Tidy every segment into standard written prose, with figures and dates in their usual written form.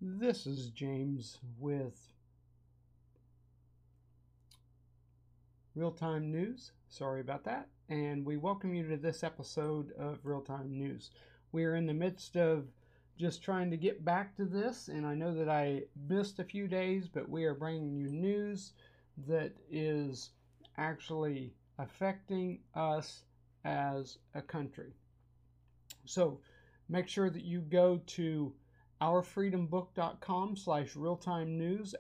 This is James with Real-Time News. Sorry about that. And we welcome you to this episode of Real-Time News. We are in the midst of just trying to get back to this, and I know that I missed a few days, but we are bringing you news that is actually affecting us as a country. So make sure that you go to ourfreedombook.com/realtime news,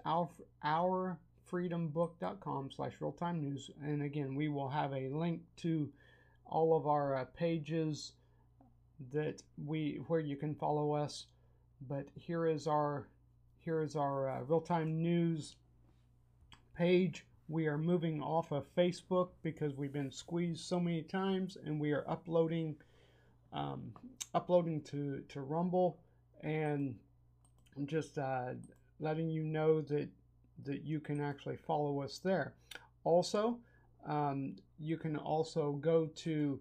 ourfreedombook.com/realtime news. And again, we will have a link to all of our pages where you can follow us. But here is our real-time news page. We are moving off of Facebook because we've been squeezed so many times, and we are uploading to Rumble, and I'm just letting you know that you can actually follow us there. Also, you can also go to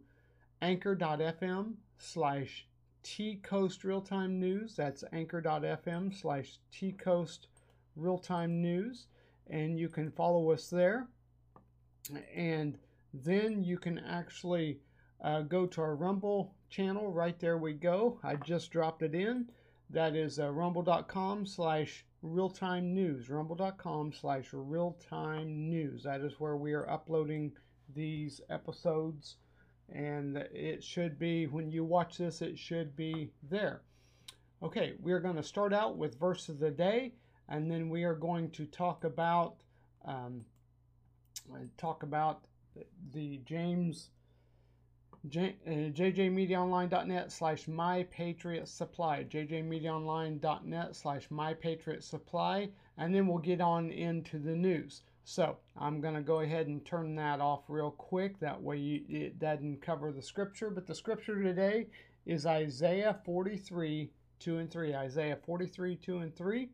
anchor.fm/tcoast realtime news. That's anchor.fm/tcoast realtime news, and you can follow us there. And then you can actually go to our Rumble channel. Right there we go. I just dropped it in. That is rumble.com/realtime news. Rumble.com/realtime news. That is where we are uploading these episodes. And it should be, when you watch this, it should be there. Okay, we're going to start out with verse of the day, and then we are going to talk about the jjmediaonline.net/mypatriotsupply, jjmediaonline.net/mypatriotsupply, and then we'll get on into the news. So I'm going to go ahead and turn that off real quick. That way it doesn't cover the scripture. But the scripture today is Isaiah 43:2-3. Isaiah 43:2-3.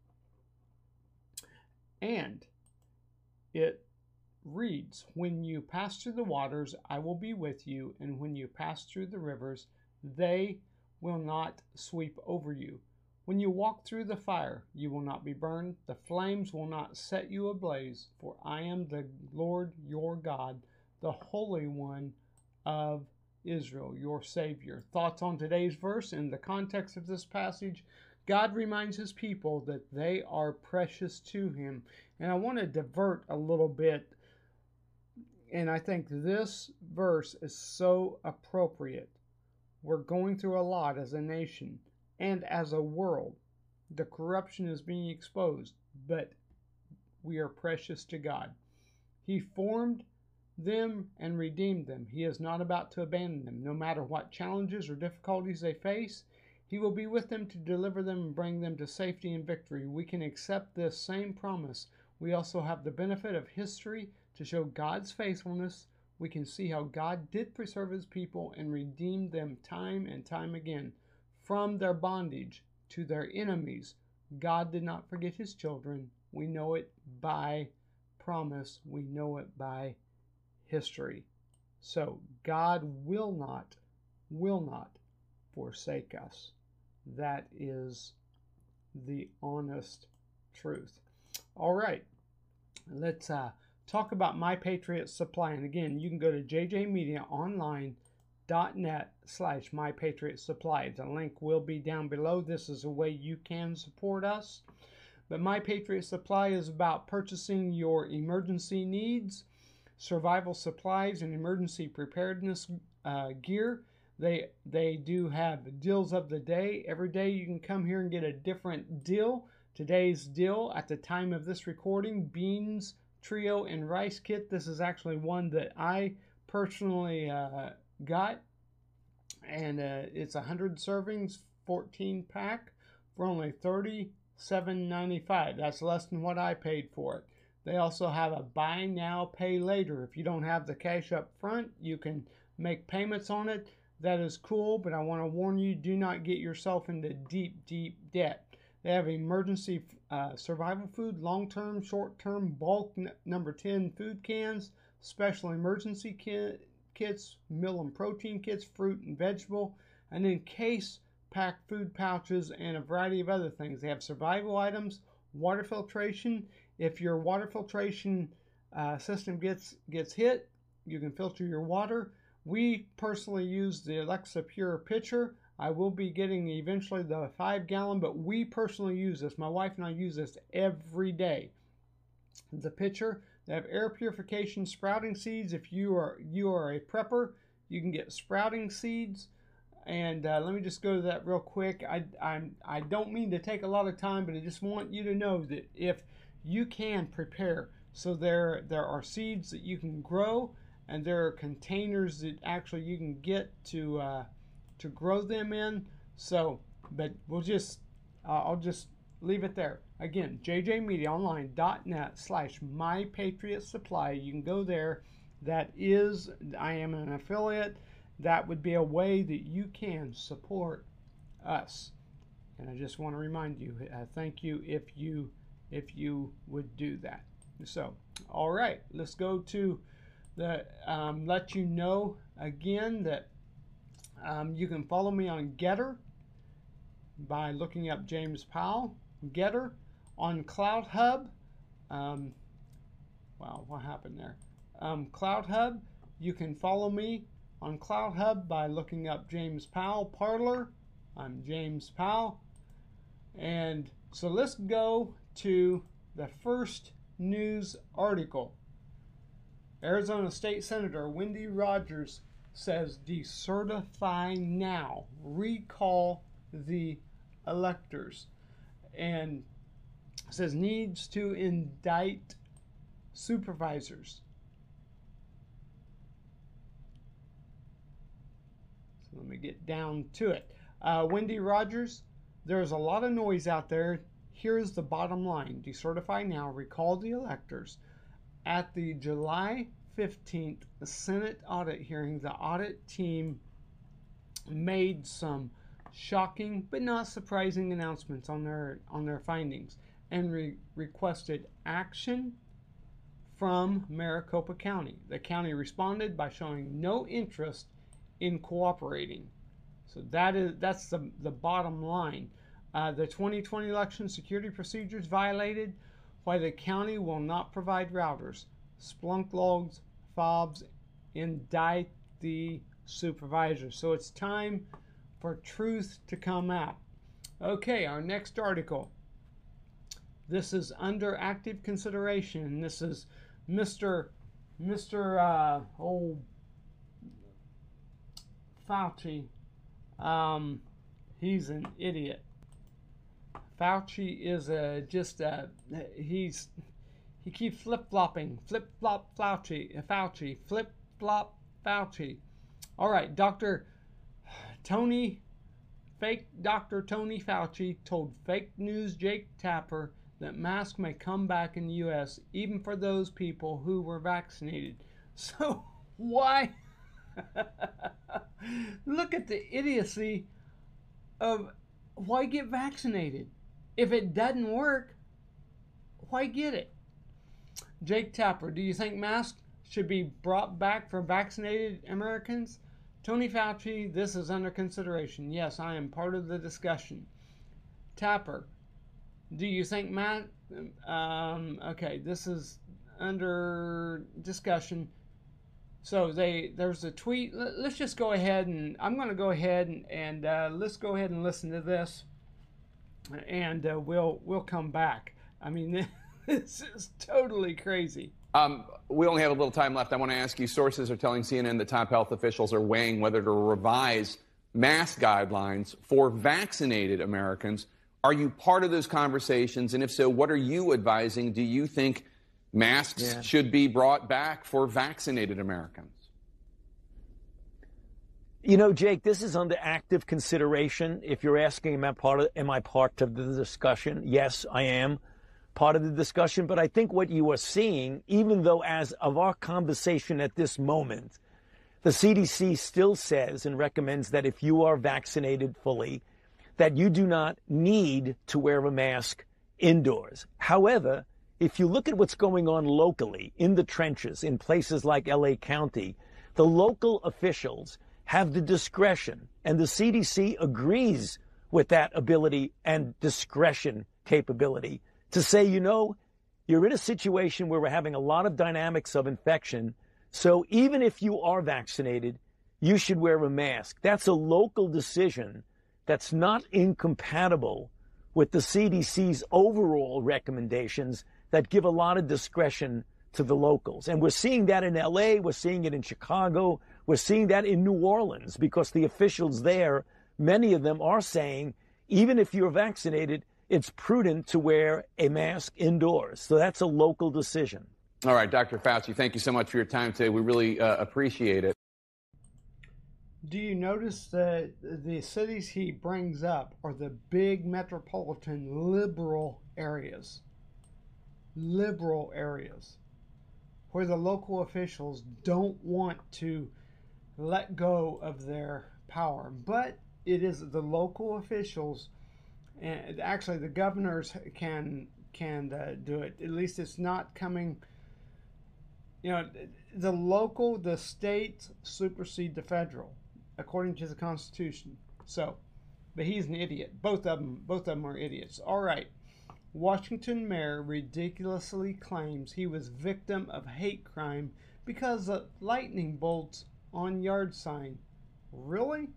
And it reads, "When you pass through the waters, I will be with you, and when you pass through the rivers, they will not sweep over you. When you walk through the fire, you will not be burned. The flames will not set you ablaze, for I am the Lord your God, the Holy One of Israel, your Savior." Thoughts on today's verse in the context of this passage. God reminds his people that they are precious to him. And I want to divert a little bit, and I think this verse is so appropriate. We're going through a lot as a nation and as a world. The corruption is being exposed, but we are precious to God. He formed them and redeemed them. He is not about to abandon them. No matter what challenges or difficulties they face, he will be with them to deliver them and bring them to safety and victory. We can accept this same promise. We also have the benefit of history to show God's faithfulness. We can see how God did preserve his people and redeemed them time and time again from their bondage to their enemies. God did not forget his children. We know it by promise. We know it by history. So God will not forsake us. That is the honest truth. All right, let's talk about My Patriot Supply. And again, you can go to jjmediaonline.net/mypatriotsupply. The link will be down below. This is a way you can support us. But My Patriot Supply is about purchasing your emergency needs, survival supplies, and emergency preparedness gear. They do have deals of the day. Every day you can come here and get a different deal. Today's deal at the time of this recording, beans, trio, and rice kit. This is actually one that I personally got, and it's 100 servings, 14 pack for only $37.95. That's less than what I paid for it. They also have a buy now, pay later. If you don't have the cash up front, you can make payments on it. That is cool, but I want to warn you, do not get yourself into deep debt. They have emergency survival food, long-term, short-term, bulk number 10 food cans, special emergency kits, meal and protein kits, fruit and vegetable, and then case packed food pouches, and a variety of other things. They have survival items, water filtration. If your water filtration system gets hit, you can filter your water. We personally use the Alexa Pure Pitcher. I will be getting eventually the 5-gallon, but we personally use this. My wife and I use this every day. The pitcher. They have air purification, sprouting seeds. If you are a prepper, you can get sprouting seeds. And let me just go to that real quick. I don't mean to take a lot of time, but I just want you to know that if you can prepare, so there are seeds that you can grow, and there are containers that actually you can get to grow them in. So, but we'll just I'll just leave it there. Again, jjmediaonline.net/mypatriotsupply. You can go there. That is, I am an affiliate. That would be a way that you can support us. And I just want to remind you, thank you if you would do that. So, all right, let's go to the let you know again that you can follow me on Getter by looking up James Powell. Getter on CloutHub. Wow, what happened there? CloutHub. You can follow me on CloutHub by looking up James Powell. Parler. I'm James Powell. And so let's go to the first news article. Arizona State Senator Wendy Rogers says decertify now, recall the electors, and says needs to indict supervisors. So let me get down to it. Wendy Rogers, there's a lot of noise out there. Here's the bottom line. Decertify now, recall the electors. At the July 15th Senate audit hearing, the audit team made some shocking but not surprising announcements on their findings, and requested action from Maricopa County. The county responded by showing no interest in cooperating. So that's the bottom line. The 2020 election security procedures violated, why the county will not provide routers. Splunk logs, fobs, indict the supervisors. So it's time for truth to come out. Okay, our next article. This is under active consideration. This is Mr. Fauci. He's an idiot. Fauci is he keeps flip-flopping. Flip-flop Fauci. Flip-flop Fauci. All right, Dr. Tony Fauci told fake news Jake Tapper that masks may come back in the U.S. even for those people who were vaccinated. So why? Look at the idiocy of why get vaccinated? If it doesn't work, why get it? Jake Tapper, do you think masks should be brought back for vaccinated Americans? Tony Fauci, this is under consideration. Yes, I am part of the discussion. Tapper, do you think okay, this is under discussion. So there's a tweet. Let's just go ahead and I'm going to go ahead and let's go ahead and listen to this, and we'll come back. I mean, this is totally crazy. We only have a little time left. I want to ask you, sources are telling CNN that top health officials are weighing whether to revise mask guidelines for vaccinated Americans. Are you part of those conversations? And if so, what are you advising? Do you think masks should be brought back for vaccinated Americans? You know, Jake, this is under active consideration. If you're asking, am I part of the discussion? Yes, I am part of the discussion. But I think what you are seeing, even though as of our conversation at this moment, the CDC still says and recommends that if you are vaccinated fully, that you do not need to wear a mask indoors. However, if you look at what's going on locally in the trenches in places like LA County, the local officials have the discretion, and the CDC agrees with that ability and discretion capability to say, you know, you're in a situation where we're having a lot of dynamics of infection. So even if you are vaccinated, you should wear a mask. That's a local decision that's not incompatible with the CDC's overall recommendations that give a lot of discretion to the locals. And we're seeing that in LA, we're seeing it in Chicago, we're seeing that in New Orleans, because the officials there, many of them are saying, even if you're vaccinated, it's prudent to wear a mask indoors. So that's a local decision. All right, Dr. Fauci, thank you so much for your time today. We really appreciate it. Do you notice that the cities he brings up are the big metropolitan liberal areas? Liberal areas where the local officials don't want to let go of their power. But it is the local officials, and actually the governors can do it. At least it's not coming. You know, the states supersede the federal, according to the Constitution. So, but he's an idiot. Both of them are idiots. All right. Washington mayor ridiculously claims he was victim of hate crime because of lightning bolts on yard sign. Really?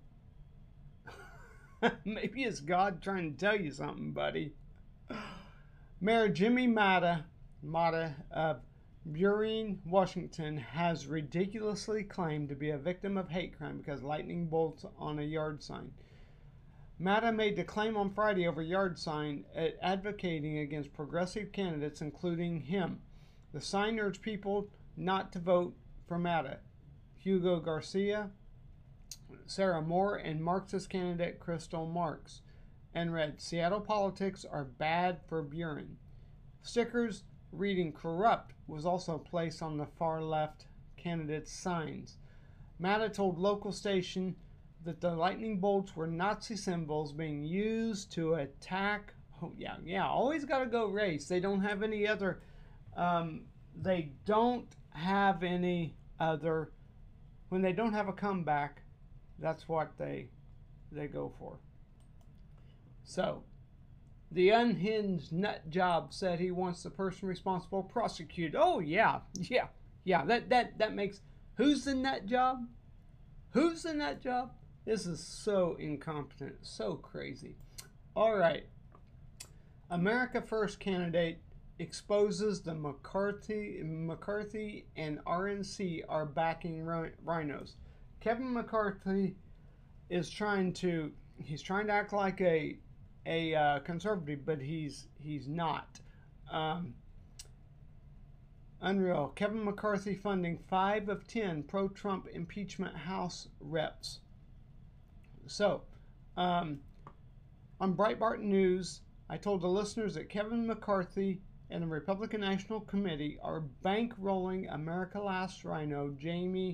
Maybe it's God trying to tell you something, buddy. Mayor Jimmy Mata of Burien, Washington, has ridiculously claimed to be a victim of hate crime because lightning bolts on a yard sign. Mata made the claim on Friday over yard sign, advocating against progressive candidates, including him. The sign urged people not to vote for Mata, Hugo Garcia, Sarah Moore, and Marxist candidate Crystal Marx, and read, "Seattle politics are bad for Burien." Stickers reading "corrupt" was also placed on the far left candidates' signs. Mata told local station that the lightning bolts were Nazi symbols being used to attack. Oh, yeah, always got to go race. They don't have any other. They don't have any other. When they don't have a comeback, that's what they go for. So, the unhinged nut job said he wants the person responsible prosecuted. Oh yeah. That makes. Who's the nut job? Who's the nut job? This is so incompetent, so crazy. All right. America First candidate exposes the McCarthy and RNC are backing rhinos. Kevin McCarthy is trying to act like a conservative, but he's not. Unreal. Kevin McCarthy funding 5 of 10 pro-Trump impeachment House reps. So, on Breitbart News, I told the listeners that Kevin McCarthy and the Republican National Committee are bankrolling America Last Rhino, Jamie,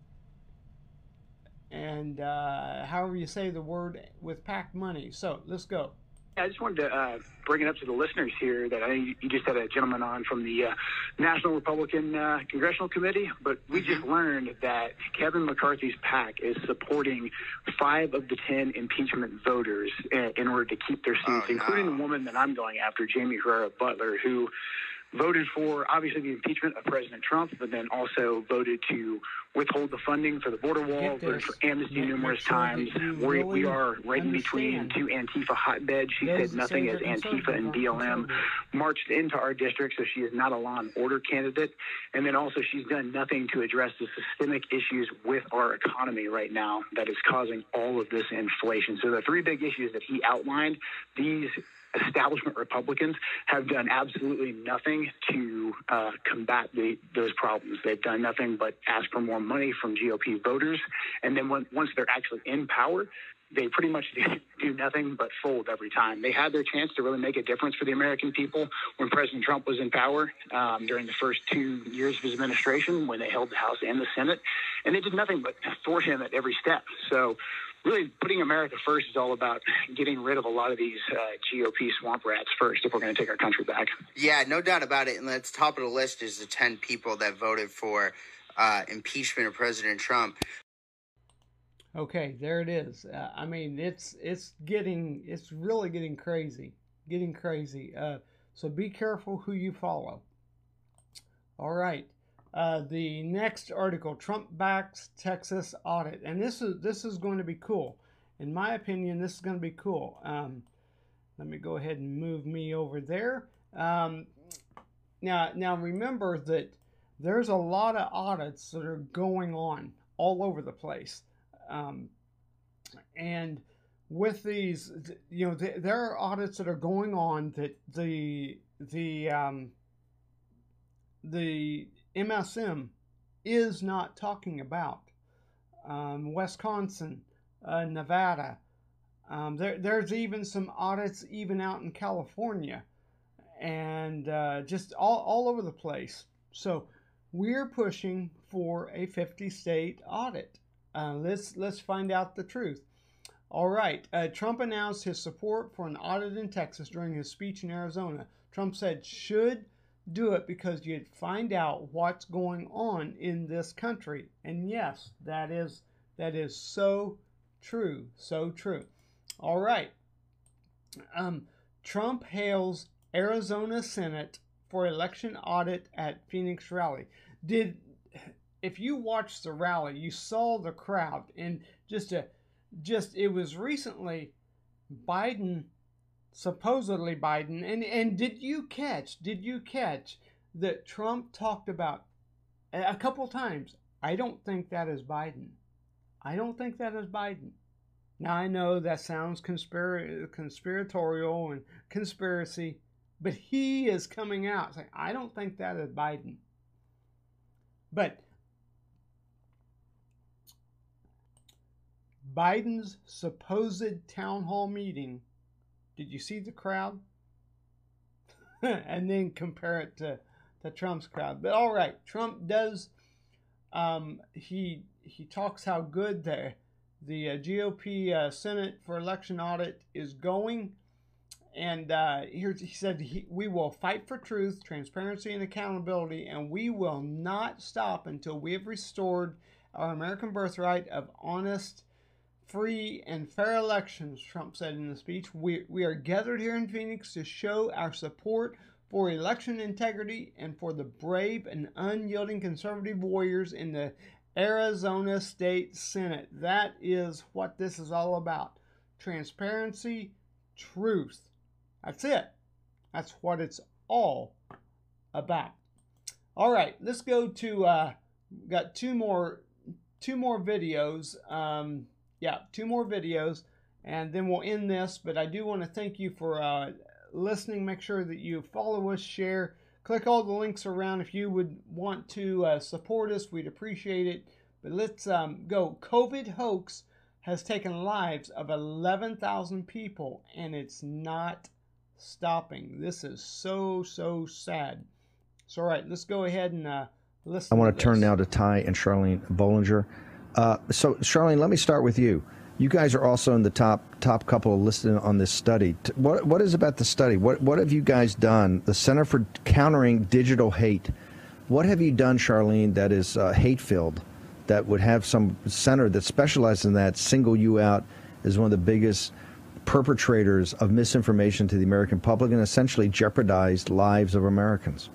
and however you say the word, with PAC money. So, let's go. I just wanted to bring it up to the listeners here that you just had a gentleman on from the National Republican Congressional Committee, but we just learned that Kevin McCarthy's PAC is supporting 5 of the 10 impeachment voters in order to keep their seats, including the woman that I'm going after, Jamie Herrera Butler, who voted for, obviously, the impeachment of President Trump, but then also voted to withhold the funding for the border wall, voted for amnesty numerous times. We are right in between 2 Antifa hotbeds. She said nothing as Antifa and BLM marched into our district, so she is not a law and order candidate. And then also she's done nothing to address the systemic issues with our economy right now that is causing all of this inflation. So the 3 big issues that he outlined, these establishment Republicans have done absolutely nothing to combat those problems. They've done nothing but ask for more money from GOP voters. And then once they're actually in power, they pretty much do nothing but fold every time. They had their chance to really make a difference for the American people when President Trump was in power during the first 2 years of his administration, when they held the House and the Senate. And they did nothing but thwart him at every step. So really, putting America first is all about getting rid of a lot of these GOP swamp rats first if we're going to take our country back. Yeah, no doubt about it. And at the top of the list is the 10 people that voted for impeachment of President Trump. Okay, there it is. I mean, it's really getting crazy, so be careful who you follow. All right. The next article: Trump backs Texas audit, and this is going to be cool. In my opinion, this is going to be cool. Let me go ahead and move me over there. Now remember that there's a lot of audits that are going on all over the place. And with these, there are audits that are going on that the MSM is not talking about. Wisconsin, Nevada. There's even some audits even out in California, and just all over the place. So we're pushing for a 50-state audit. Let's find out the truth. All right. Trump announced his support for an audit in Texas during his speech in Arizona. Trump said should do it because you'd find out what's going on in this country. And yes, that is so true. So true. All right. Trump hails Arizona Senate for election audit at Phoenix rally. If you watched the rally, you saw the crowd, and it was recently supposedly Biden, and did you catch that Trump talked about a couple times? I don't think that is Biden. I don't think that is Biden. Now I know that sounds conspiratorial and conspiracy, but he is coming out saying, I don't think that is Biden. But Biden's supposed town hall meeting, did you see the crowd? And then compare it to Trump's crowd. But all right, Trump does, he talks how good the GOP Senate for election audit is going. And here he said, we will fight for truth, transparency, and accountability, and we will not stop until we have restored our American birthright of honest, free, and fair elections, Trump said in the speech. We are gathered here in Phoenix to show our support for election integrity and for the brave and unyielding conservative warriors in the Arizona State Senate. That is what this is all about. Transparency, truth. That's it. That's what it's all about. All right, let's go to, got two more videos. Two more videos, and then we'll end this. But I do want to thank you for listening. Make sure that you follow us, share, click all the links around if you would want to support us. We'd appreciate it. But let's go. COVID hoax has taken lives of 11,000 people, and it's not stopping. This is so sad. So, all right, let's go ahead and listen. I want to turn now to Ty and Charlene Bollinger. So, Charlene, let me start with you. You guys are also in the top couple listed on this study. What is about the study? What have you guys done? The Center for Countering Digital Hate. What have you done, Charlene, that is hate-filled, that would have some center that specializes in that single you out as one of the biggest perpetrators of misinformation to the American public and essentially jeopardized lives of Americans?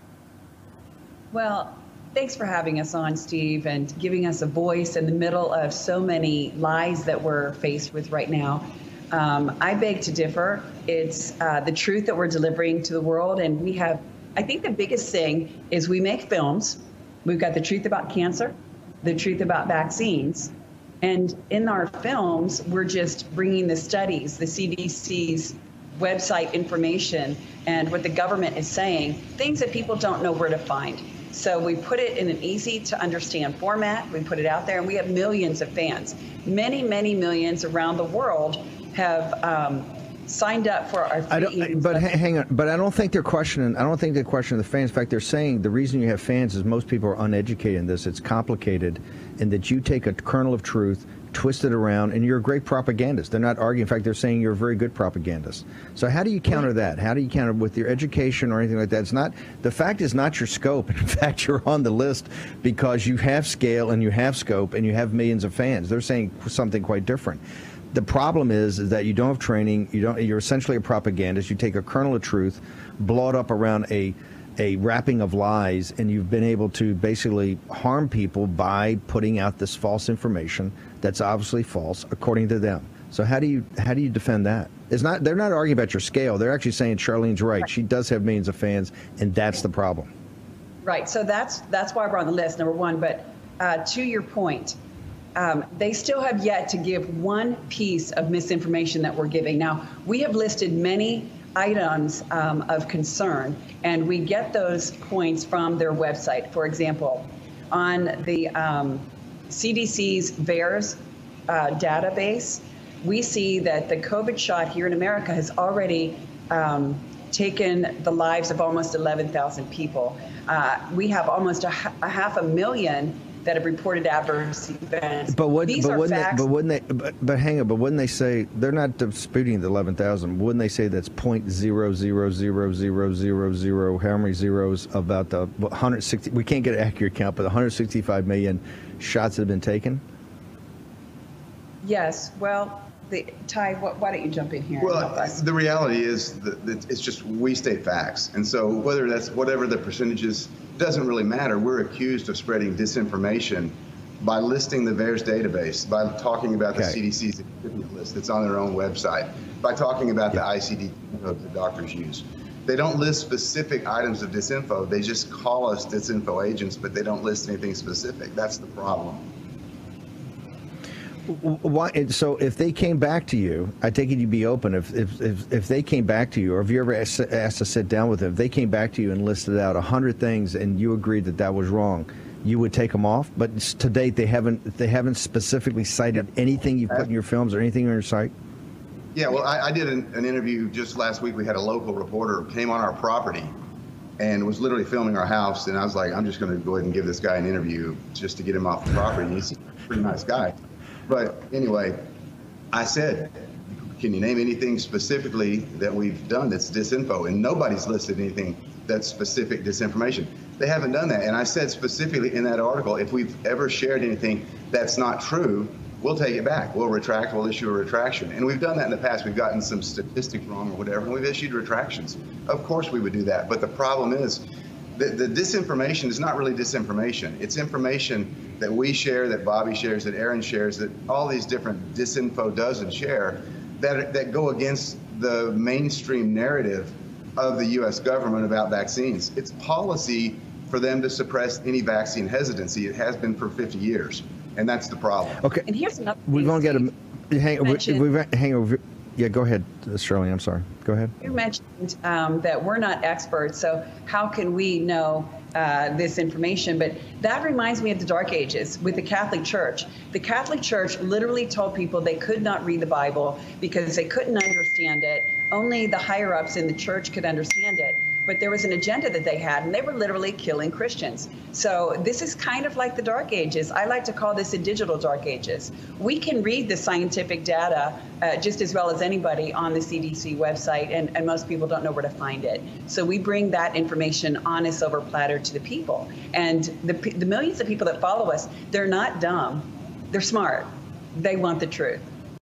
Well, thanks for having us on, Steve, and giving us a voice in the middle of so many lies that we're faced with right now. I beg to differ. It's the truth that we're delivering to the world, and we have, I think the biggest thing is we make films. We've got the truth about cancer, the truth about vaccines, and in our films, we're just bringing the studies, the CDC's website information, and what the government is saying, things that people don't know where to find. So we put it in an easy to understand format. We put it out there, and we have millions of fans. Many, many millions around the world have signed up for our free. Hang on. But I don't think they're questioning. I don't think they're questioning the fans. In fact, they're saying the reason you have fans is most people are uneducated in this. It's complicated, in that you take a kernel of truth, twist it around, and you're a great propagandist. They're not arguing. In fact, they're saying you're a very good propagandist. So how do you counter that? How do you counter with your education or anything like that? It's not, the fact is not your scope. In fact, you're on the list because you have scale and you have scope and you have millions of fans. They're saying something quite different. The problem is that you don't have training. You're essentially a propagandist. You take a kernel of truth, blow it up around a wrapping of lies, and you've been able to basically harm people by putting out this false information that's obviously false according to them. So how do you defend that? They're not arguing about your scale. They're actually saying Charlene's right. She does have millions of fans, and that's the problem. Right. So that's why we're on the list, number one. But to your point, they still have yet to give one piece of misinformation that we're giving. Now, we have listed many items of concern, and we get those points from their website. For example, on the CDC's VAERS database, we see that the COVID shot here in America has already taken the lives of almost 11,000 people. We have almost a 500,000 that have reported adverse events. But wouldn't they say they're not disputing the 11,000? Wouldn't they say that's 0.0000000, how many zeros, about the 160? We can't get an accurate count, but 165 million shots that have been taken. Yes. Well, Ty, why don't you jump in here? Well, and help us? the reality is that it's just we state facts, and so whatever the percentages, doesn't really matter. We're accused of spreading disinformation by listing the VAERS database, by talking about the CDC's recipient list that's on their own website, by talking about the ICD code that doctors use. They don't list specific items of disinfo. They just call us disinfo agents, but they don't list anything specific. That's the problem. Why? So if they came back to you, I take it you'd be open. If they came back to you, or if you ever asked to sit down with them, if they came back to you and listed out 100 things and you agreed that that was wrong, you would take them off. But to date, they haven't specifically cited anything you put in your films or anything on your site. Yeah, well, I did an interview just last week. We had a local reporter came on our property and was literally filming our house, and I was like, I'm just going to go ahead and give this guy an interview just to get him off the property. And he's a pretty nice guy. But anyway, I said, can you name anything specifically that we've done that's disinfo? And nobody's listed anything that's specific disinformation. They haven't done that. And I said specifically in that article, if we've ever shared anything that's not true, we'll take it back. We'll retract, we'll issue a retraction. And we've done that in the past. We've gotten some statistics wrong or whatever, and we've issued retractions. Of course we would do that. But the problem is, the disinformation is not really disinformation. It's information that we share, that Bobby shares, that Aaron shares, that all these different disinfo doesn't share, that go against the mainstream narrative of the U.S. government about vaccines. It's policy for them to suppress any vaccine hesitancy. It has been for 50 years, and that's the problem. Okay. And here's another thing, We've only got to hang over. Yeah, go ahead, Shirley. I'm sorry. Go ahead. You mentioned that we're not experts, so how can we know this information? But that reminds me of the Dark Ages with the Catholic Church. The Catholic Church literally told people they could not read the Bible because they couldn't understand it. Only the higher-ups in the church could understand it. But there was an agenda that they had, and they were literally killing Christians. So this is kind of like the Dark Ages. I like to call this a digital Dark Ages. We can read the scientific data just as well as anybody on the CDC website, and most people don't know where to find it. So we bring that information on a silver platter to the people. And the millions of people that follow us, they're not dumb. They're smart. They want the truth.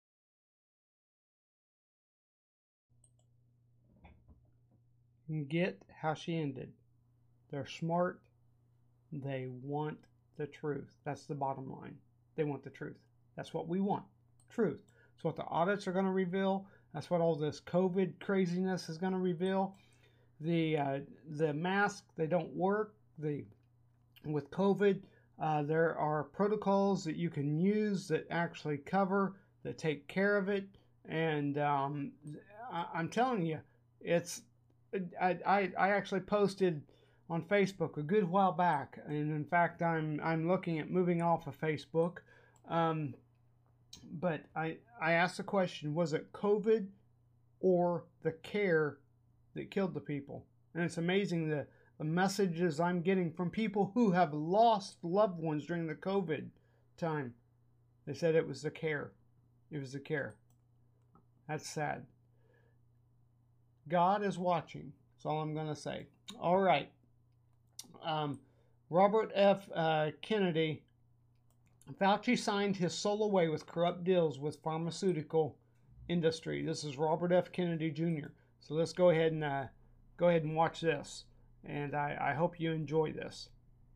Get how she ended. They're smart. They want the truth. That's the bottom line. They want the truth. That's what we want. Truth. That's what the audits are going to reveal. That's what all this COVID craziness is going to reveal. The masks, they don't work. With COVID, there are protocols that you can use that actually cover, that take care of it. And I'm telling you, I actually posted on Facebook a good while back, and in fact I'm looking at moving off of Facebook. But I asked the question, was it COVID or the care that killed the people? And it's amazing the messages I'm getting from people who have lost loved ones during the COVID time. They said it was the care. It was the care. That's sad. God is watching. That's all I'm going to say. All right. Robert F. Kennedy. Fauci signed his soul away with corrupt deals with pharmaceutical industry. This is Robert F. Kennedy Jr. So let's go ahead and watch this. And I hope you enjoy this.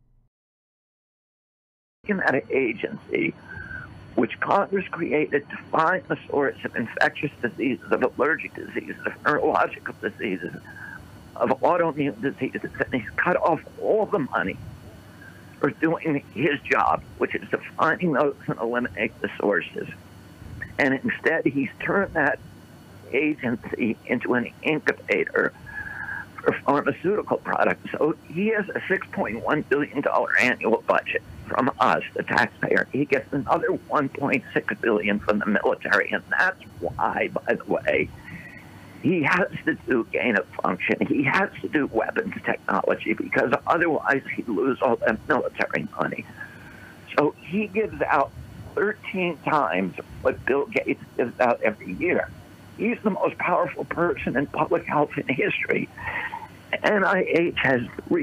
At an agency which Congress created to find the source of infectious diseases, of allergic diseases, of neurological diseases, of autoimmune diseases, and he's cut off all the money for doing his job, which is to finding those and eliminate the sources. And instead, he's turned that agency into an incubator for pharmaceutical products. So he has a $6.1 billion annual budget from us, the taxpayer. He gets another $1.6 billion from the military, and that's why, by the way, he has to do gain of function. He has to do weapons technology, because otherwise he'd lose all that military money. So he gives out 13 times what Bill Gates gives out every year. He's the most powerful person in public health in history. NIH has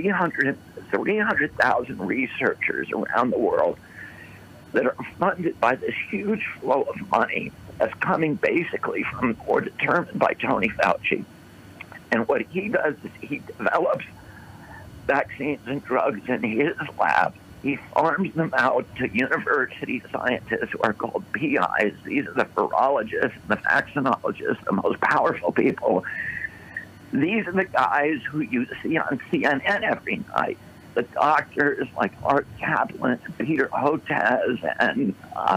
300,000 researchers around the world that are funded by this huge flow of money that's coming basically from or determined by Tony Fauci. And what he does is he develops vaccines and drugs in his lab. He farms them out to university scientists who are called PIs. These are the virologists, the vaccinologists, the most powerful people. These are the guys who you see on CNN every night. The doctors like Art Kaplan, Peter Hotez, and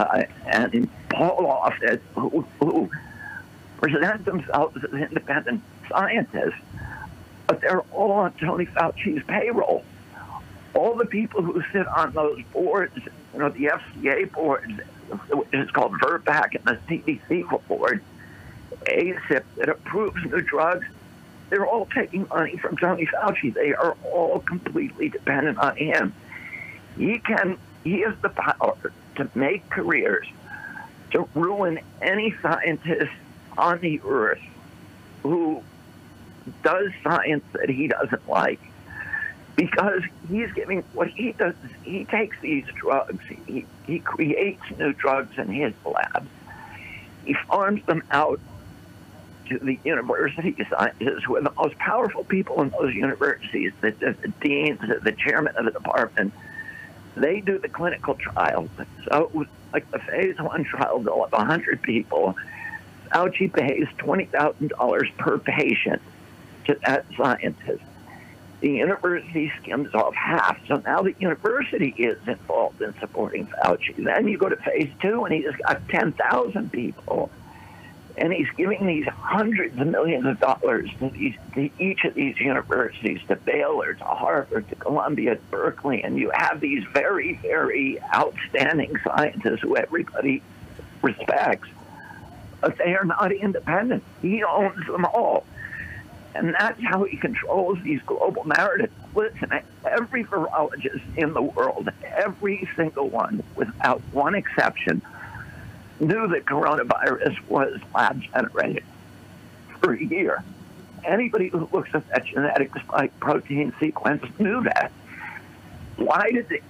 Paul Offit, who present themselves as independent scientists, but they're all on Tony Fauci's payroll. All the people who sit on those boards, the FDA board, which is called VRBPAC, and the CDC board, ACIP, that approves new drugs, they're all taking money from Tony Fauci. They are all completely dependent on him. He has the power to make careers, to ruin any scientist on the earth who does science that he doesn't like. Because he's giving, what he does is he takes these drugs, he creates new drugs in his labs. He farms them out to the university scientists, who are the most powerful people in those universities, the deans, the chairman of the department. They do the clinical trials. So, like the phase 1 trial, they'll have 100 people. Fauci pays $20,000 per patient to that scientist. The university skims off half, so now the university is involved in supporting Fauci. Then you go to phase 2, and he's got 10,000 people. And he's giving these hundreds of millions of dollars to each of these universities, to Baylor, to Harvard, to Columbia, to Berkeley. And you have these very, very outstanding scientists who everybody respects. But they are not independent. He owns them all. And that's how he controls these global narratives. Listen, every virologist in the world, every single one, without one exception, knew that coronavirus was lab-generated for a year. Anybody who looks at that genetic spike protein sequence knew that. Why did the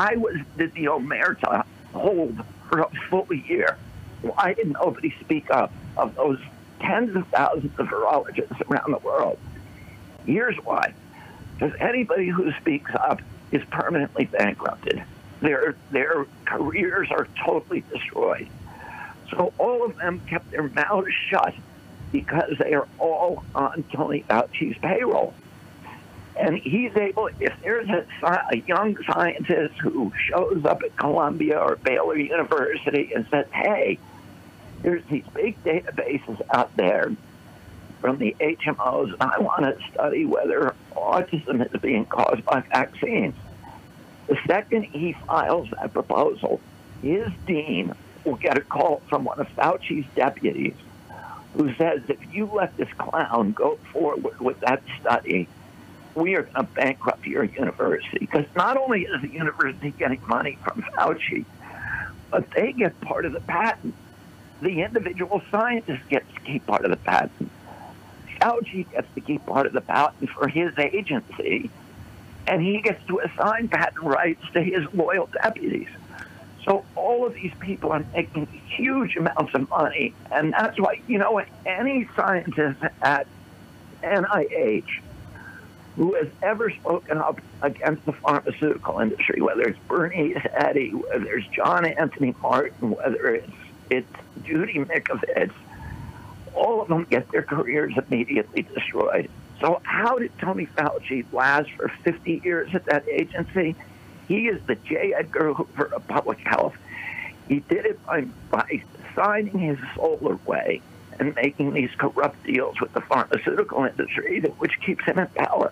Omerta hold for a full year? Why did nobody speak up of those tens of thousands of virologists around the world? Here's why. Because anybody who speaks up is permanently bankrupted. Their careers are totally destroyed. So all of them kept their mouths shut because they are all on Tony Fauci's payroll. And he's able, if there's a young scientist who shows up at Columbia or Baylor University and says, hey, there's these big databases out there from the HMOs, and I want to study whether autism is being caused by vaccines. The second he files that proposal, his dean will get a call from one of Fauci's deputies who says, if you let this clown go forward with that study, we are going to bankrupt your university. Because not only is the university getting money from Fauci, but they get part of the patent. The individual scientist gets to keep part of the patent. Fauci gets to keep part of the patent for his agency, and he gets to assign patent rights to his loyal deputies. So all of these people are making huge amounts of money, and that's why, any scientist at NIH who has ever spoken up against the pharmaceutical industry, whether it's Bernie Eddy, whether it's John Anthony Martin, whether it's Judy Mikovits, all of them get their careers immediately destroyed. So how did Tony Fauci last for 50 years at that agency? He is the J. Edgar Hoover of public health. He did it by signing his soul away and making these corrupt deals with the pharmaceutical industry, which keeps him in power.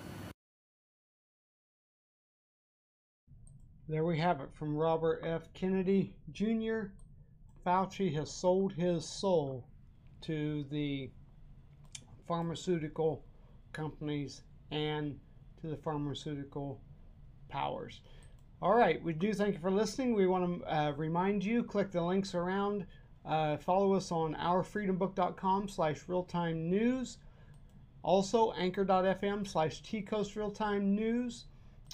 There we have it from Robert F. Kennedy Jr. Fauci has sold his soul to the pharmaceutical companies and to the pharmaceutical powers. All right, we do thank you for listening. We want to remind you, click the links around. Follow us on ourfreedombook.com/realtime news. Also, anchor.fm/tcoast realtime news.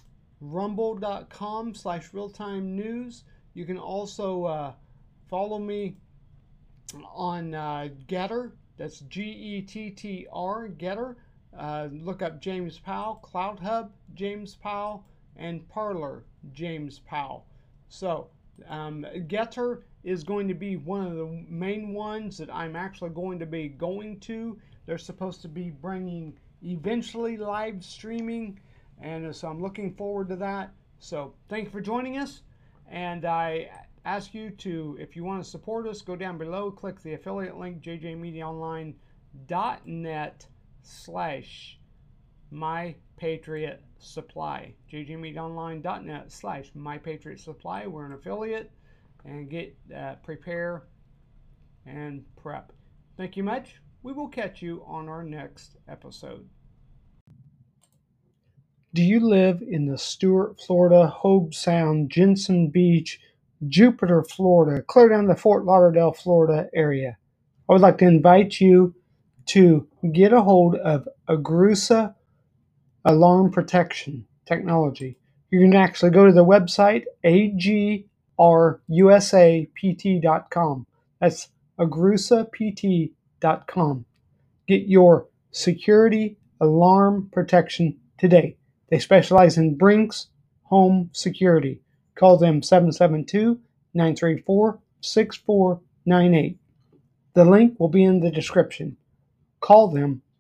Rumble.com/realtime news. You can also follow me on Getter. That's GETTR, Getter. Look up James Powell, CloudHub, James Powell, and Parler, James Powell. So, Getter is going to be one of the main ones that I'm actually going to be going to. They're supposed to be bringing eventually live streaming, and so I'm looking forward to that. So, thank you for joining us, and I ask you to, if you want to support us, go down below, click the affiliate link, jjmediaonline.net/mypatriotsupply, jjmediaonline.net/mypatriotsupply. We're an affiliate, and get prepare and prep. Thank you much. We will catch you on our next episode. Do you live in the Stuart, Florida, Hobe Sound, Jensen Beach, Jupiter, Florida, clear down to Fort Lauderdale, Florida area? I would like to invite you to get a hold of Agrusa Alarm Protection Technology. You can actually go to the website agrusapt.com. That's agrusapt.com. Get your security alarm protection today. They specialize in Brinks home security. Call them 772-934-6498. The link will be in the description. Call them